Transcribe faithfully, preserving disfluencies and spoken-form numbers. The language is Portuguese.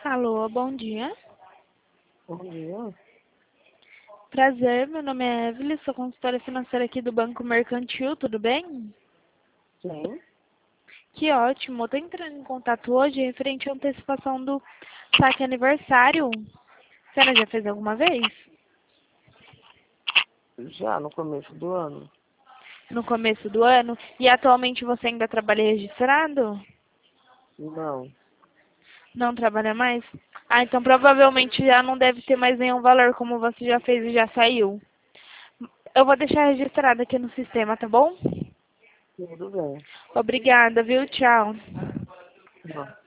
Alô, bom dia. Bom dia. Prazer, meu nome é Evelyn, sou consultora financeira aqui do Banco Mercantil, tudo bem? Sim. Que ótimo, eu tô entrando em contato hoje referente à antecipação do saque aniversário. A senhora já fez alguma vez? Já no começo do ano. No começo do ano? E atualmente você ainda trabalha registrado? Não. Não trabalha mais? Ah, então provavelmente já não deve ter mais nenhum valor como você já fez e já saiu. Eu vou deixar registrado aqui no sistema, tá bom? Tudo bem. Obrigada, viu? Tchau. Não.